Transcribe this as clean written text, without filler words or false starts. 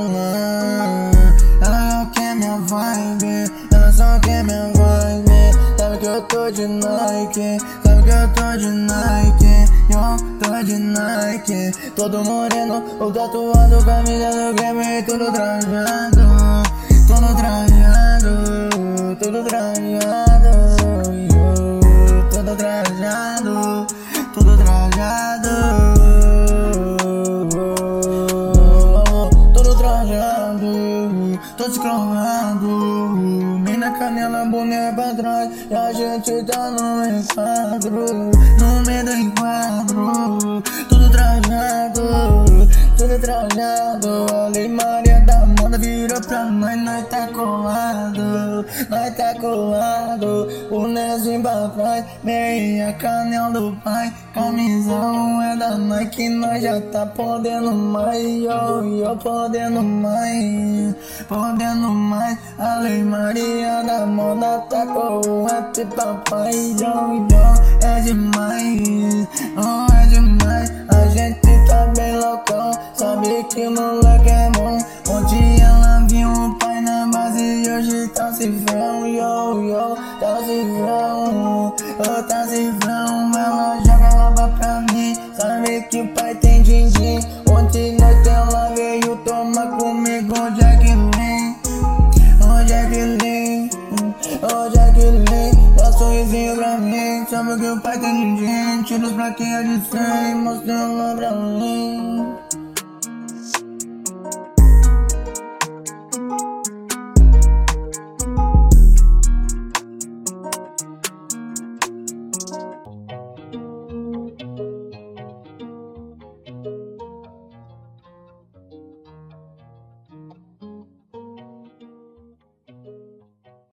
celular. Ela não quer minha vibe, ela só quer minha vibe. Sabe que eu tô de Nike, sabe que eu tô de Nike, eu tô de Nike. Todo moreno, ou tatuado, camisa do game, tudo trajado, tudo trajado, tudo trajado, tudo trajado, tudo trajado, tudo trajado, tô descromado, bem na canela, boneca pra trás, e a gente tá no enquadro, no meio do enquadro, tudo trajado, tudo trajado. A Lei Maria da moda virou pra nós tá colado, nós tá colado. O Nezinho pra trás, meia canela do pai, camisão é da Nike, nós já tá podendo mais, yo, podendo mais, podendo mais. A Lei Maria da moda tá com o rap papai, yo, é demais, oh, é demais. A gente tá bem loucão, sabe que o moleque é bom. Ontem ela viu o pai na base e hoje tá cifrão, yo, tá cifrão, oh, tá cifrão. Ela joga lava pra mim, sabe que o pai tem din-din. Ontem noite ela veio tomar comigo, Jacqueline, oh Jacqueline, oh Jacqueline. Dá um sorrisinho pra mim, sabe que o pai tem din-din. Tiros pra quem é de 100, mostra ela pra mim.